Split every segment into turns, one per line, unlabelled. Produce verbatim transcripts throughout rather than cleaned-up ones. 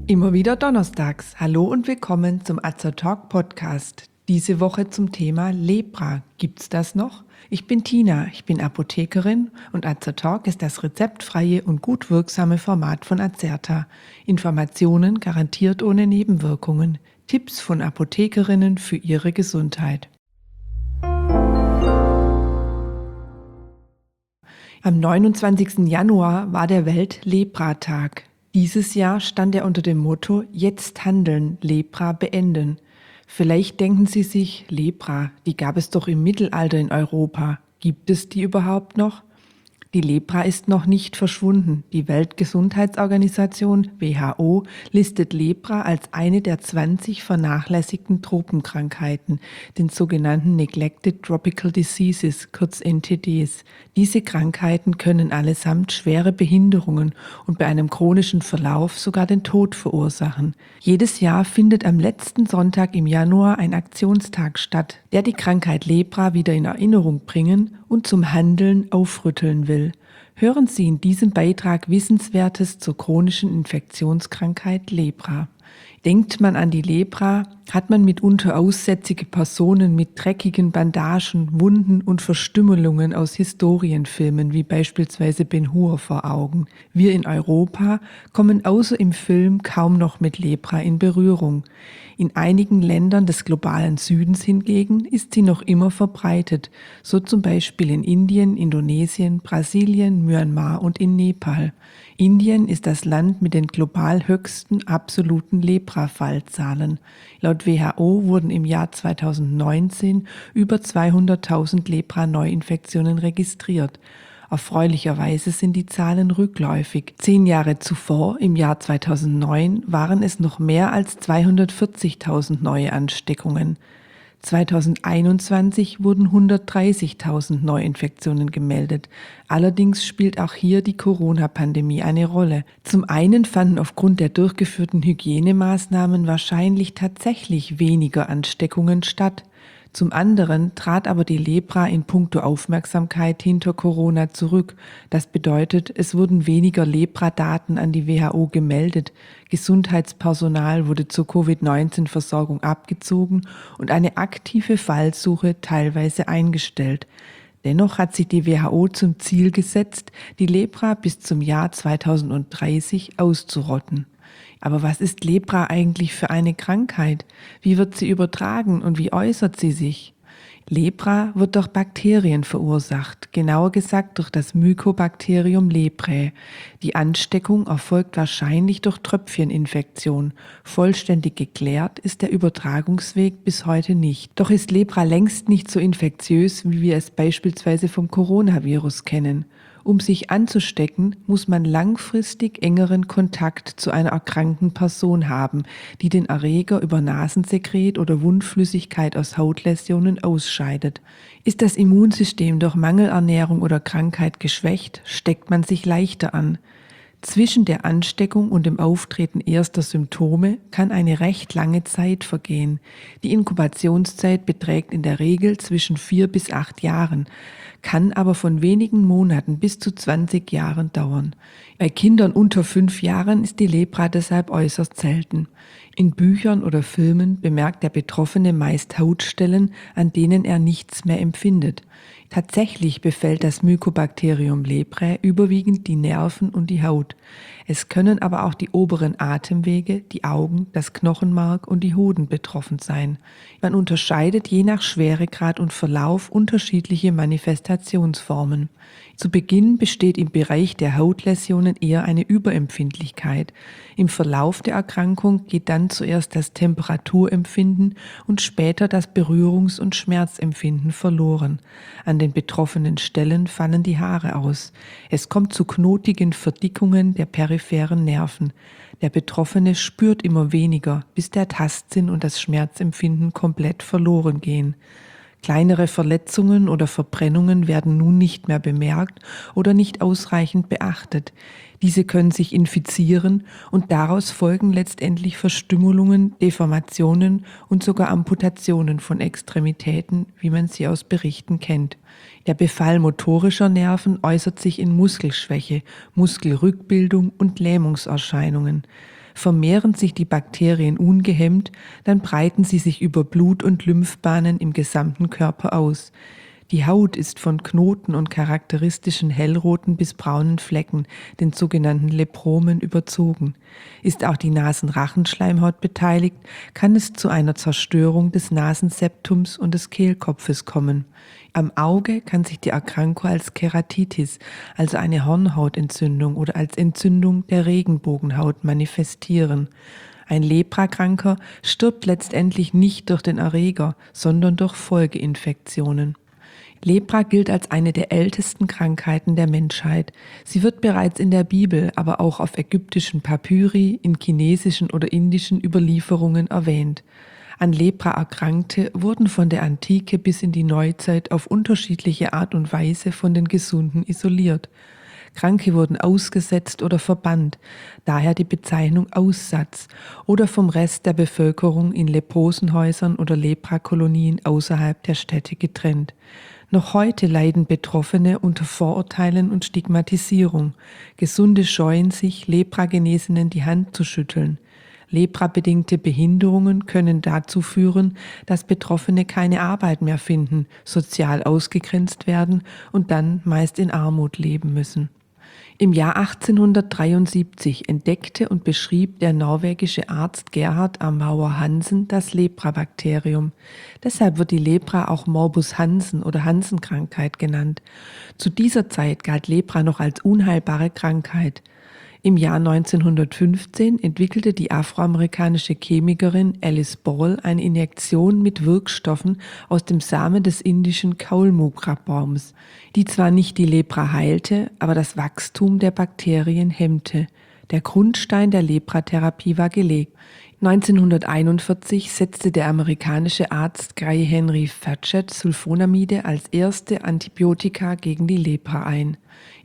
Immer wieder donnerstags. Hallo und willkommen zum Azertalk Podcast. Diese Woche zum Thema Lepra. Gibt's das noch? Ich bin Tina, ich bin Apothekerin und Azertalk ist das rezeptfreie und gut wirksame Format von Azerta. Informationen garantiert ohne Nebenwirkungen. Tipps von Apothekerinnen für ihre Gesundheit. Am neunundzwanzigsten Januar war der Welt-Lepra-Tag. Dieses Jahr stand er unter dem Motto „Jetzt handeln, Lepra beenden“. Vielleicht denken Sie sich, Lepra, die gab es doch im Mittelalter in Europa. Gibt es die überhaupt noch? Die Lepra ist noch nicht verschwunden. Die Weltgesundheitsorganisation W H O listet Lepra als eine der zwanzig vernachlässigten Tropenkrankheiten, den sogenannten Neglected Tropical Diseases, kurz N T Ds. Diese Krankheiten können allesamt schwere Behinderungen und bei einem chronischen Verlauf sogar den Tod verursachen. Jedes Jahr findet am letzten Sonntag im Januar ein Aktionstag statt, der die Krankheit Lepra wieder in Erinnerung bringen und zum Handeln aufrütteln will. Hören Sie in diesem Beitrag Wissenswertes zur chronischen Infektionskrankheit Lepra. Denkt man an die Lepra, hat man mitunter aussätzige Personen mit dreckigen Bandagen, Wunden und Verstümmelungen aus Historienfilmen wie beispielsweise Ben-Hur vor Augen. Wir in Europa kommen außer im Film kaum noch mit Lepra in Berührung. In einigen Ländern des globalen Südens hingegen ist sie noch immer verbreitet, so zum Beispiel in Indien, Indonesien, Brasilien, Myanmar und in Nepal. Indien ist das Land mit den global höchsten absoluten Lepra-Fallzahlen. Laut W H O wurden im Jahr zweitausendneunzehn über zweihunderttausend Lepra-Neuinfektionen registriert. Erfreulicherweise sind die Zahlen rückläufig. Zehn Jahre zuvor, im Jahr zweitausendneun, waren es noch mehr als zweihundertvierzigtausend neue Ansteckungen. zweitausendeinundzwanzig wurden hundertdreißigtausend Neuinfektionen gemeldet. Allerdings spielt auch hier die Corona-Pandemie eine Rolle. Zum einen fanden aufgrund der durchgeführten Hygienemaßnahmen wahrscheinlich tatsächlich weniger Ansteckungen statt. Zum anderen trat aber die Lepra in puncto Aufmerksamkeit hinter Corona zurück. Das bedeutet, es wurden weniger Lepra-Daten an die W H O gemeldet, Gesundheitspersonal wurde zur Covid neunzehn Versorgung abgezogen und eine aktive Fallsuche teilweise eingestellt. Dennoch hat sich die W H O zum Ziel gesetzt, die Lepra bis zum Jahr zweitausenddreißig auszurotten. Aber was ist Lepra eigentlich für eine Krankheit? Wie wird sie übertragen und wie äußert sie sich? Lepra wird durch Bakterien verursacht, genauer gesagt durch das Mycobacterium leprae. Die Ansteckung erfolgt wahrscheinlich durch Tröpfcheninfektion. Vollständig geklärt ist der Übertragungsweg bis heute nicht. Doch ist Lepra längst nicht so infektiös, wie wir es beispielsweise vom Coronavirus kennen. Um sich anzustecken, muss man langfristig engeren Kontakt zu einer erkrankten Person haben, die den Erreger über Nasensekret oder Wundflüssigkeit aus Hautläsionen ausscheidet. Ist das Immunsystem durch Mangelernährung oder Krankheit geschwächt, steckt man sich leichter an. Zwischen der Ansteckung und dem Auftreten erster Symptome kann eine recht lange Zeit vergehen. Die Inkubationszeit beträgt in der Regel zwischen vier bis acht Jahren, kann aber von wenigen Monaten bis zu zwanzig Jahren dauern. Bei Kindern unter fünf Jahren ist die Lepra deshalb äußerst selten. In Büchern oder Filmen bemerkt der Betroffene meist Hautstellen, an denen er nichts mehr empfindet. Tatsächlich befällt das Mycobacterium leprae überwiegend die Nerven und die Haut. Es können aber auch die oberen Atemwege, die Augen, das Knochenmark und die Hoden betroffen sein. Man unterscheidet je nach Schweregrad und Verlauf unterschiedliche Manifestationsformen. Zu Beginn besteht im Bereich der Hautläsionen eher eine Überempfindlichkeit. Im Verlauf der Erkrankung geht dann zuerst das Temperaturempfinden und später das Berührungs- und Schmerzempfinden verloren. An den betroffenen Stellen fallen die Haare aus. Es kommt zu knotigen Verdickungen der peripheren Nerven. Der Betroffene spürt immer weniger, bis der Tastsinn und das Schmerzempfinden komplett verloren gehen. Kleinere Verletzungen oder Verbrennungen werden nun nicht mehr bemerkt oder nicht ausreichend beachtet. Diese können sich infizieren und daraus folgen letztendlich Verstümmelungen, Deformationen und sogar Amputationen von Extremitäten, wie man sie aus Berichten kennt. Der Befall motorischer Nerven äußert sich in Muskelschwäche, Muskelrückbildung und Lähmungserscheinungen. Vermehren sich die Bakterien ungehemmt, dann breiten sie sich über Blut- und Lymphbahnen im gesamten Körper aus. Die Haut ist von Knoten und charakteristischen hellroten bis braunen Flecken, den sogenannten Lepromen, überzogen. Ist auch die Nasenrachenschleimhaut beteiligt, kann es zu einer Zerstörung des Nasenseptums und des Kehlkopfes kommen. Am Auge kann sich die Erkrankung als Keratitis, also eine Hornhautentzündung oder als Entzündung der Regenbogenhaut manifestieren. Ein Leprakranker stirbt letztendlich nicht durch den Erreger, sondern durch Folgeinfektionen. Lepra gilt als eine der ältesten Krankheiten der Menschheit. Sie wird bereits in der Bibel, aber auch auf ägyptischen Papyri, in chinesischen oder indischen Überlieferungen erwähnt. An Lepra Erkrankte wurden von der Antike bis in die Neuzeit auf unterschiedliche Art und Weise von den Gesunden isoliert. Kranke wurden ausgesetzt oder verbannt, daher die Bezeichnung Aussatz, oder vom Rest der Bevölkerung in Leprosenhäusern oder Leprakolonien außerhalb der Städte getrennt. Noch heute leiden Betroffene unter Vorurteilen und Stigmatisierung. Gesunde scheuen sich, Lepragenesenen die Hand zu schütteln. Lepra-bedingte Behinderungen können dazu führen, dass Betroffene keine Arbeit mehr finden, sozial ausgegrenzt werden und dann meist in Armut leben müssen. Im Jahr achtzehnhundertdreiundsiebzig entdeckte und beschrieb der norwegische Arzt Gerhard Armauer Hansen das Lepra-Bakterium. Deshalb wird die Lepra auch Morbus Hansen oder Hansen-Krankheit genannt. Zu dieser Zeit galt Lepra noch als unheilbare Krankheit. Im Jahr neunzehnhundertfünfzehn entwickelte die afroamerikanische Chemikerin Alice Ball eine Injektion mit Wirkstoffen aus dem Samen des indischen Kaulmukra-Baums, die zwar nicht die Lepra heilte, aber das Wachstum der Bakterien hemmte. Der Grundstein der Lepratherapie war gelegt. neunzehnhunderteinundvierzig setzte der amerikanische Arzt Guy Henry Fatchett Sulfonamide als erste Antibiotika gegen die Lepra ein.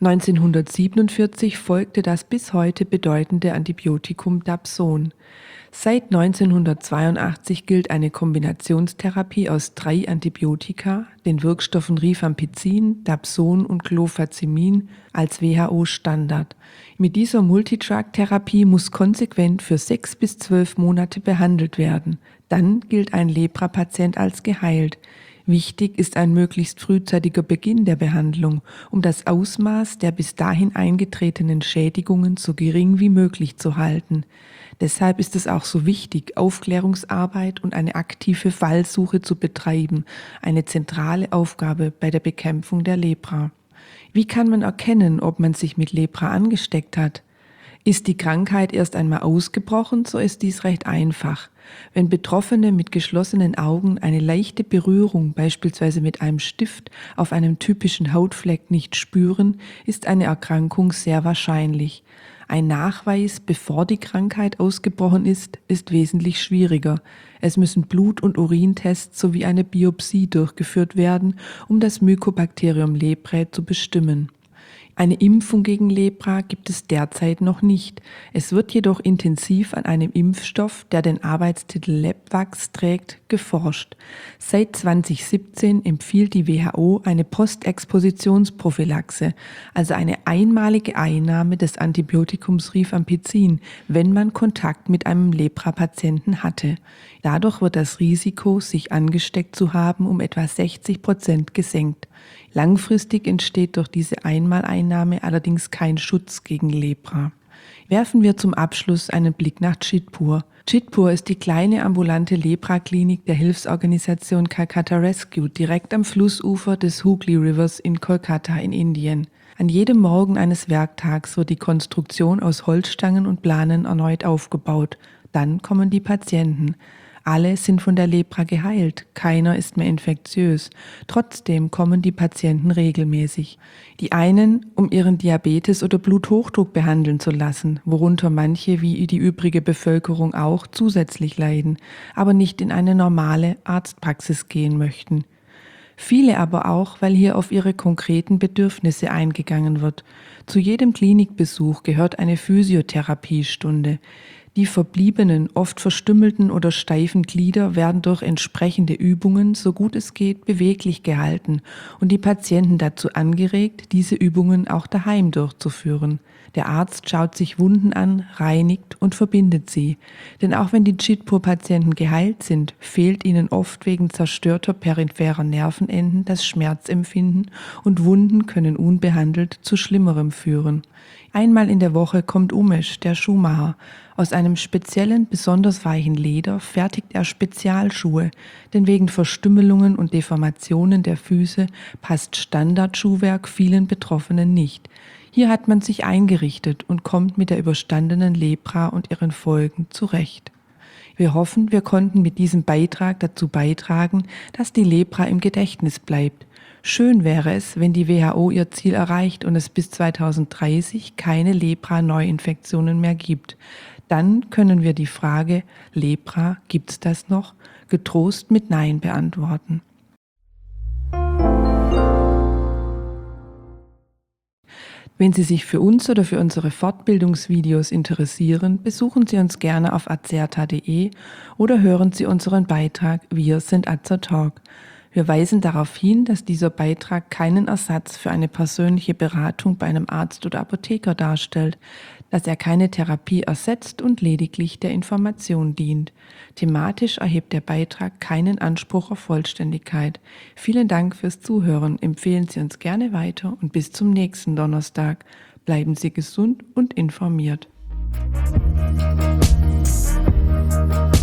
neunzehnhundertsiebenundvierzig folgte das bis heute bedeutende Antibiotikum Dapson. Seit neunzehnhundertzweiundachtzig gilt eine Kombinationstherapie aus drei Antibiotika, den Wirkstoffen Rifampicin, Dapson und Clofazimin, als W H O-Standard. Mit dieser Multidrug-Therapie muss konsequent für sechs bis zwölf Monate behandelt werden. Dann gilt ein Lepra-Patient als geheilt. Wichtig ist ein möglichst frühzeitiger Beginn der Behandlung, um das Ausmaß der bis dahin eingetretenen Schädigungen so gering wie möglich zu halten. Deshalb ist es auch so wichtig, Aufklärungsarbeit und eine aktive Fallsuche zu betreiben, eine zentrale Aufgabe bei der Bekämpfung der Lepra. Wie kann man erkennen, ob man sich mit Lepra angesteckt hat? Ist die Krankheit erst einmal ausgebrochen, so ist dies recht einfach. Wenn Betroffene mit geschlossenen Augen eine leichte Berührung, beispielsweise mit einem Stift, auf einem typischen Hautfleck nicht spüren, ist eine Erkrankung sehr wahrscheinlich. Ein Nachweis, bevor die Krankheit ausgebrochen ist, ist wesentlich schwieriger. Es müssen Blut- und Urintests sowie eine Biopsie durchgeführt werden, um das Mycobacterium leprae zu bestimmen. Eine Impfung gegen Lepra gibt es derzeit noch nicht. Es wird jedoch intensiv an einem Impfstoff, der den Arbeitstitel Lepvax trägt, geforscht. Seit zweitausendsiebzehn empfiehlt die W H O eine Postexpositionsprophylaxe, also eine einmalige Einnahme des Antibiotikums Rifampicin, wenn man Kontakt mit einem Lepra-Patienten hatte. Dadurch wird das Risiko, sich angesteckt zu haben, um etwa sechzig Prozent gesenkt. Langfristig entsteht durch diese Einmaleinnahme allerdings kein Schutz gegen Lepra. Werfen wir zum Abschluss einen Blick nach Chitpur. Chitpur ist die kleine ambulante Lepra-Klinik der Hilfsorganisation Calcutta Rescue direkt am Flussufer des Hooghly Rivers in Kolkata in Indien. An jedem Morgen eines Werktags wird die Konstruktion aus Holzstangen und Planen erneut aufgebaut. Dann kommen die Patienten. Alle sind von der Lepra geheilt, keiner ist mehr infektiös. Trotzdem kommen die Patienten regelmäßig. Die einen, um ihren Diabetes oder Bluthochdruck behandeln zu lassen, worunter manche wie die übrige Bevölkerung auch zusätzlich leiden, aber nicht in eine normale Arztpraxis gehen möchten. Viele aber auch, weil hier auf ihre konkreten Bedürfnisse eingegangen wird. Zu jedem Klinikbesuch gehört eine Physiotherapiestunde. Die verbliebenen, oft verstümmelten oder steifen Glieder werden durch entsprechende Übungen, so gut es geht, beweglich gehalten und die Patienten dazu angeregt, diese Übungen auch daheim durchzuführen. Der Arzt schaut sich Wunden an, reinigt und verbindet sie. Denn auch wenn die Chitpur-Patienten geheilt sind, fehlt ihnen oft wegen zerstörter peripherer Nervenenden das Schmerzempfinden und Wunden können unbehandelt zu Schlimmerem führen. Einmal in der Woche kommt Umesh, der Schuhmacher. Aus einem speziellen, besonders weichen Leder fertigt er Spezialschuhe, denn wegen Verstümmelungen und Deformationen der Füße passt Standardschuhwerk vielen Betroffenen nicht. Hier hat man sich eingerichtet und kommt mit der überstandenen Lepra und ihren Folgen zurecht. Wir hoffen, wir konnten mit diesem Beitrag dazu beitragen, dass die Lepra im Gedächtnis bleibt. Schön wäre es, wenn die W H O ihr Ziel erreicht und es bis zweitausenddreißig keine Lepra-Neuinfektionen mehr gibt. Dann können wir die Frage, Lepra, gibt's das noch, getrost mit Nein beantworten. Wenn Sie sich für uns oder für unsere Fortbildungsvideos interessieren, besuchen Sie uns gerne auf azerta punkt de oder hören Sie unseren Beitrag Wir sind Azertalk. Wir weisen darauf hin, dass dieser Beitrag keinen Ersatz für eine persönliche Beratung bei einem Arzt oder Apotheker darstellt, dass er keine Therapie ersetzt und lediglich der Information dient. Thematisch erhebt der Beitrag keinen Anspruch auf Vollständigkeit. Vielen Dank fürs Zuhören, empfehlen Sie uns gerne weiter und bis zum nächsten Donnerstag. Bleiben Sie gesund und informiert.